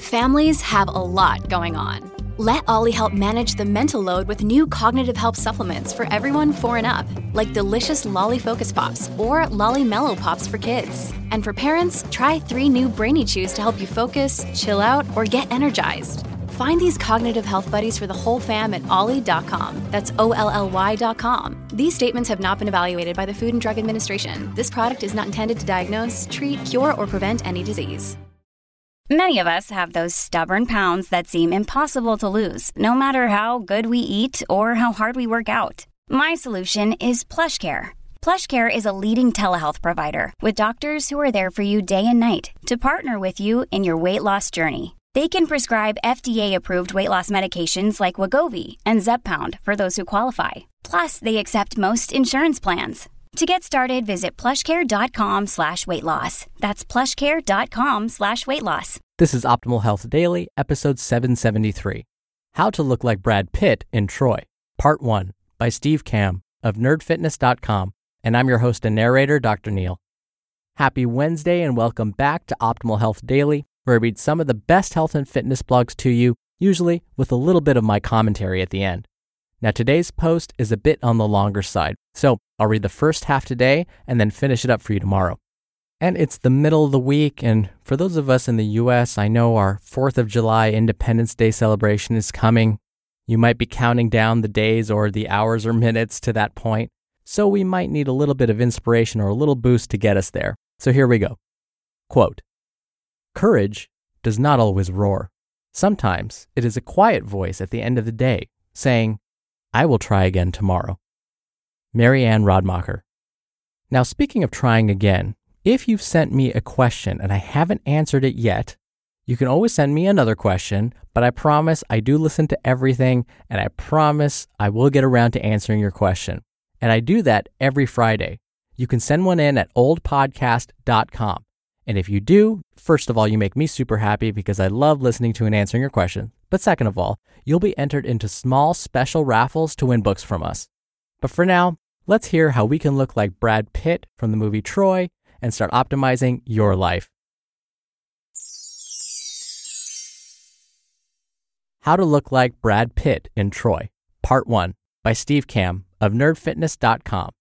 Families have a lot going on. Let Ollie help manage the mental load with new cognitive help supplements for everyone 4 and up, like delicious Lolly Focus Pops or Lolly Mellow Pops for kids. And for parents, try 3 new Brainy Chews to help you focus, chill out, or get energized. Find these cognitive health buddies for the whole fam at ollie.com. That's OLLY.com. These statements have not been evaluated by the Food and Drug Administration. This product is not intended to diagnose, treat, cure, or prevent any disease. Many of us have those stubborn pounds that seem impossible to lose, no matter how good we eat or how hard we work out. My solution is PlushCare. PlushCare is a leading telehealth provider with doctors who are there for you day and night to partner with you in your weight loss journey. They can prescribe FDA-approved weight loss medications like Wegovy and Zepbound for those who qualify. Plus, they accept most insurance plans. To get started, visit plushcare.com/weightloss. That's plushcare.com/weightloss. This is Optimal Health Daily, episode 773. How to Look Like Brad Pitt in Troy, Part 1, by Steve Kamb of nerdfitness.com. And I'm your host and narrator, Dr. Neil. Happy Wednesday and welcome back to Optimal Health Daily, where I read some of the best health and fitness blogs to you, usually with a little bit of my commentary at the end. Now, today's post is a bit on the longer side, so I'll read the first half today and then finish it up for you tomorrow. And it's the middle of the week, and for those of us in the U.S., I know our 4th of July Independence Day celebration is coming. You might be counting down the days or the hours or minutes to that point, so we might need a little bit of inspiration or a little boost to get us there. So here we go. Quote, "Courage does not always roar. Sometimes it is a quiet voice at the end of the day saying, 'I will try again tomorrow.'" Mary Ann Rodmacher. Now, speaking of trying again, if you've sent me a question and I haven't answered it yet, you can always send me another question, but I promise I do listen to everything, and I promise I will get around to answering your question. And I do that every Friday. You can send one in at oldpodcast.com. And if you do, first of all, you make me super happy because I love listening to and answering your questions. But second of all, you'll be entered into small special raffles to win books from us. But for now, let's hear how we can look like Brad Pitt from the movie Troy and start optimizing your life. How to Look Like Brad Pitt in Troy, Part 1, by Steve Kamb of nerdfitness.com.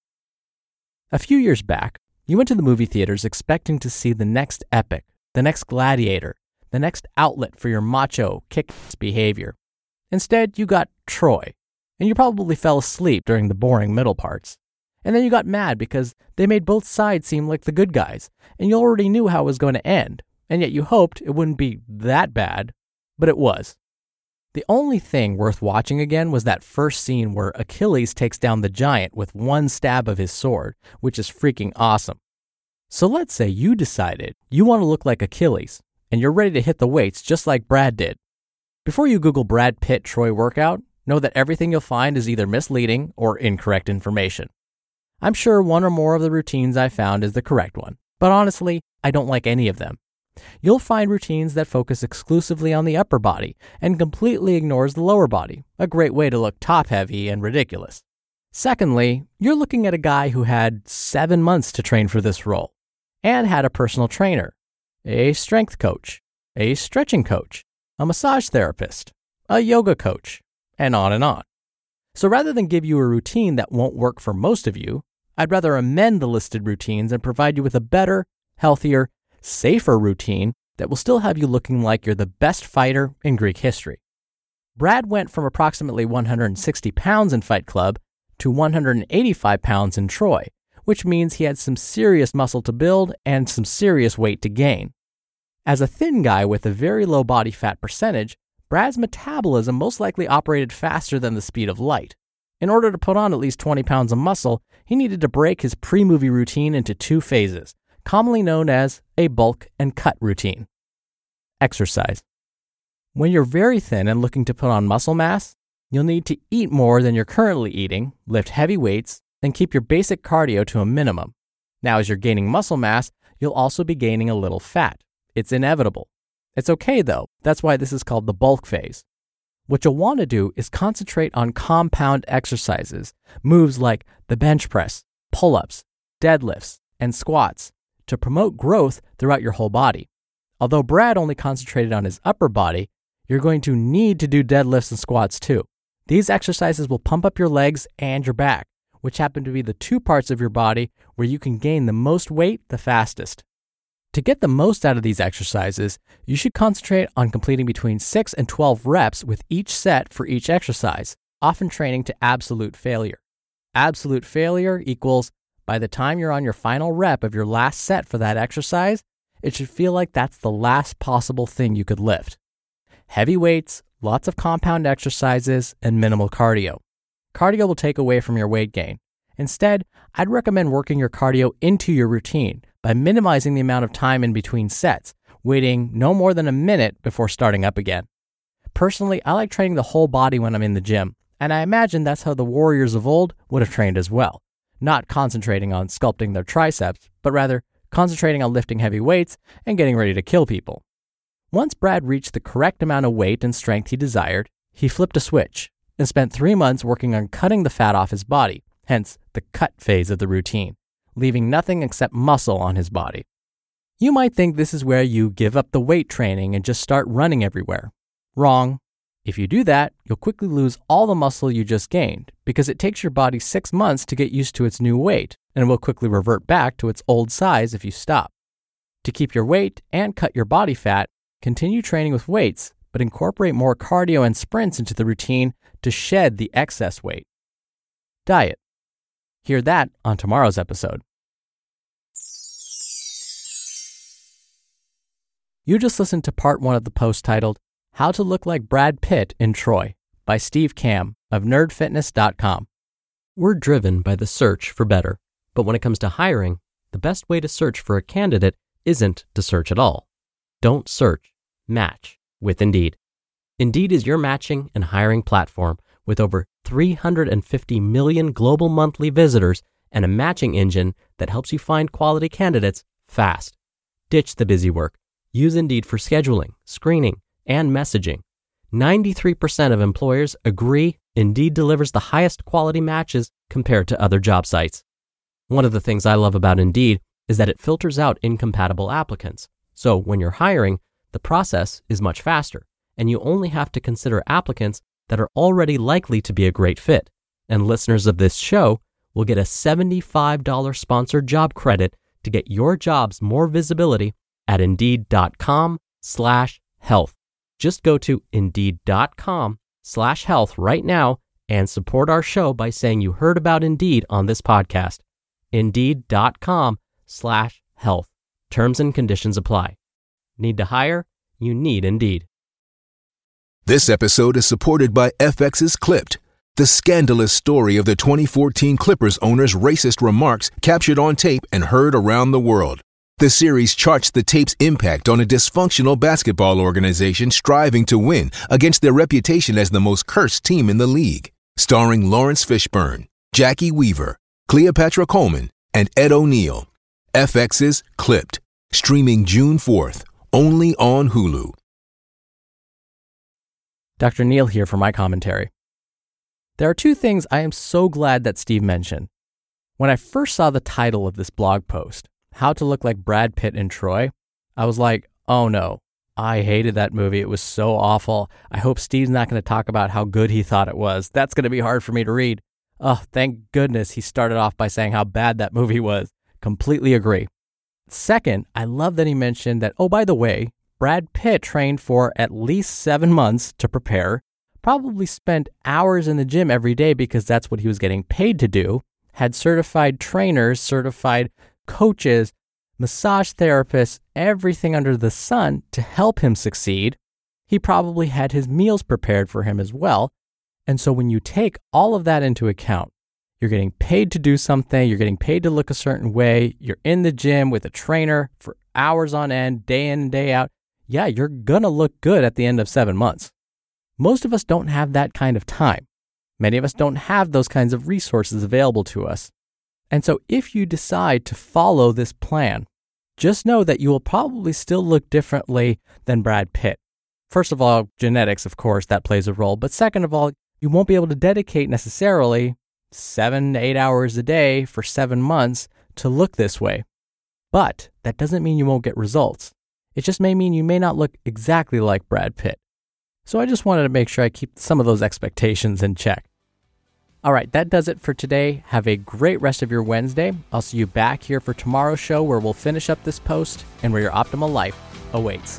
A few years back, you went to the movie theaters expecting to see the next epic, the next gladiator, the next outlet for your macho, kick-ass behavior. Instead, you got Troy, and you probably fell asleep during the boring middle parts. And then you got mad because they made both sides seem like the good guys, and you already knew how it was going to end, and yet you hoped it wouldn't be that bad, but it was. The only thing worth watching again was that first scene where Achilles takes down the giant with one stab of his sword, which is freaking awesome. So let's say you decided you want to look like Achilles, and you're ready to hit the weights just like Brad did. Before you Google Brad Pitt Troy workout, know that everything you'll find is either misleading or incorrect information. I'm sure one or more of the routines I found is the correct one, but honestly, I don't like any of them. You'll find routines that focus exclusively on the upper body and completely ignores the lower body, a great way to look top-heavy and ridiculous. Secondly, you're looking at a guy who had 7 months to train for this role and had a personal trainer, a strength coach, a stretching coach, a massage therapist, a yoga coach, and on and on. So rather than give you a routine that won't work for most of you, I'd rather amend the listed routines and provide you with a better, healthier, safer routine that will still have you looking like you're the best fighter in Greek history. Brad went from approximately 160 pounds in Fight Club to 185 pounds in Troy, which means he had some serious muscle to build and some serious weight to gain. As a thin guy with a very low body fat percentage, Brad's metabolism most likely operated faster than the speed of light. In order to put on at least 20 pounds of muscle, he needed to break his pre-movie routine into 2 phases, commonly known as a bulk and cut routine. Exercise. When you're very thin and looking to put on muscle mass, you'll need to eat more than you're currently eating, lift heavy weights, and keep your basic cardio to a minimum. Now, as you're gaining muscle mass, you'll also be gaining a little fat. It's inevitable. It's okay though, that's why this is called the bulk phase. What you'll want to do is concentrate on compound exercises, moves like the bench press, pull-ups, deadlifts, and squats to promote growth throughout your whole body. Although Brad only concentrated on his upper body, you're going to need to do deadlifts and squats too. These exercises will pump up your legs and your back, which happen to be the two parts of your body where you can gain the most weight the fastest. To get the most out of these exercises, you should concentrate on completing between 6 and 12 reps with each set for each exercise, often training to absolute failure. Absolute failure equals, by the time you're on your final rep of your last set for that exercise, it should feel like that's the last possible thing you could lift. Heavy weights, lots of compound exercises, and minimal cardio. Cardio will take away from your weight gain. Instead, I'd recommend working your cardio into your routine by minimizing the amount of time in between sets, waiting no more than a minute before starting up again. Personally, I like training the whole body when I'm in the gym, and I imagine that's how the warriors of old would have trained as well, not concentrating on sculpting their triceps, but rather concentrating on lifting heavy weights and getting ready to kill people. Once Brad reached the correct amount of weight and strength he desired, he flipped a switch and spent 3 months working on cutting the fat off his body, hence the cut phase of the routine, leaving nothing except muscle on his body. You might think this is where you give up the weight training and just start running everywhere. Wrong. If you do that, you'll quickly lose all the muscle you just gained because it takes your body 6 months to get used to its new weight, and it will quickly revert back to its old size if you stop. To keep your weight and cut your body fat, continue training with weights, but incorporate more cardio and sprints into the routine to shed the excess weight. Diet. Hear that on tomorrow's episode. You just listened to part 1 of the post titled, How to Look Like Brad Pitt in Troy by Steve Kamb of nerdfitness.com. We're driven by the search for better, but when it comes to hiring, the best way to search for a candidate isn't to search at all. Don't search, match with Indeed. Indeed is your matching and hiring platform with over 350 million global monthly visitors and a matching engine that helps you find quality candidates fast. Ditch the busy work. Use Indeed for scheduling, screening, and messaging. 93% of employers agree Indeed delivers the highest quality matches compared to other job sites. One of the things I love about Indeed is that it filters out incompatible applicants. So when you're hiring, the process is much faster, and you only have to consider applicants that are already likely to be a great fit. And listeners of this show will get a $75 sponsored job credit to get your jobs more visibility at Indeed.com/health. Just go to Indeed.com/health right now and support our show by saying you heard about Indeed on this podcast. Indeed.com/health. Terms and conditions apply. Need to hire? You need Indeed. This episode is supported by FX's Clipped, the scandalous story of the 2014 Clippers owner's racist remarks captured on tape and heard around the world. The series charts the tape's impact on a dysfunctional basketball organization striving to win against their reputation as the most cursed team in the league. Starring Lawrence Fishburne, Jackie Weaver, Cleopatra Coleman, and Ed O'Neill. FX's Clipped, streaming June 4th, only on Hulu. Dr. Neal here for my commentary. There are 2 things I am so glad that Steve mentioned. When I first saw the title of this blog post, How to Look Like Brad Pitt in Troy, I was like, oh no, I hated that movie. It was so awful. I hope Steve's not going to talk about how good he thought it was. That's going to be hard for me to read. Oh, thank goodness he started off by saying how bad that movie was. Completely agree. Second, I love that he mentioned that, oh, by the way, Brad Pitt trained for at least 7 months to prepare, probably spent hours in the gym every day because that's what he was getting paid to do, had certified trainers, certified coaches, massage therapists, everything under the sun to help him succeed. He probably had his meals prepared for him as well. And so when you take all of that into account, you're getting paid to do something, you're getting paid to look a certain way, you're in the gym with a trainer for hours on end, day in and day out, yeah, you're gonna look good at the end of 7 months. Most of us don't have that kind of time. Many of us don't have those kinds of resources available to us. And so if you decide to follow this plan, just know that you will probably still look differently than Brad Pitt. First of all, genetics, of course, that plays a role. But second of all, you won't be able to dedicate necessarily 7 to 8 hours a day for 7 months to look this way. But that doesn't mean you won't get results. It just may mean you may not look exactly like Brad Pitt. So I just wanted to make sure I keep some of those expectations in check. All right, that does it for today. Have a great rest of your Wednesday. I'll see you back here for tomorrow's show where we'll finish up this post and where your optimal life awaits.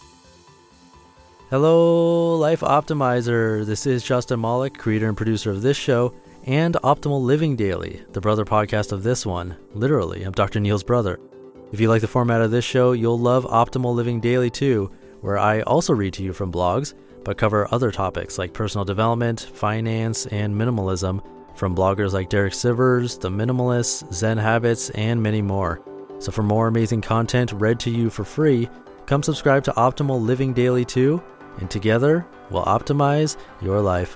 Hello, Life Optimizer. This is Justin Malik, creator and producer of this show and Optimal Living Daily, the brother podcast of this one. Literally, I'm Dr. Neil's brother. If you like the format of this show, you'll love Optimal Living Daily too, where I also read to you from blogs, but cover other topics like personal development, finance, and minimalism from bloggers like Derek Sivers, The Minimalists, Zen Habits, and many more. So for more amazing content read to you for free, come subscribe to Optimal Living Daily too, and together we'll optimize your life.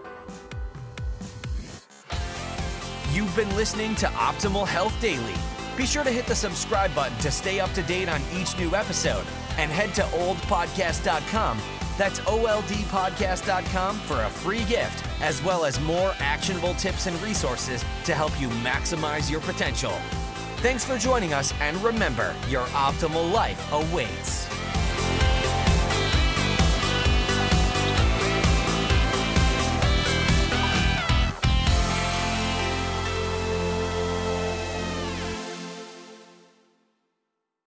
You've been listening to Optimal Health Daily. Be sure to hit the subscribe button to stay up to date on each new episode, and head to oldpodcast.com. That's oldpodcast.com for a free gift, as well as more actionable tips and resources to help you maximize your potential. Thanks for joining us, and remember, your optimal life awaits.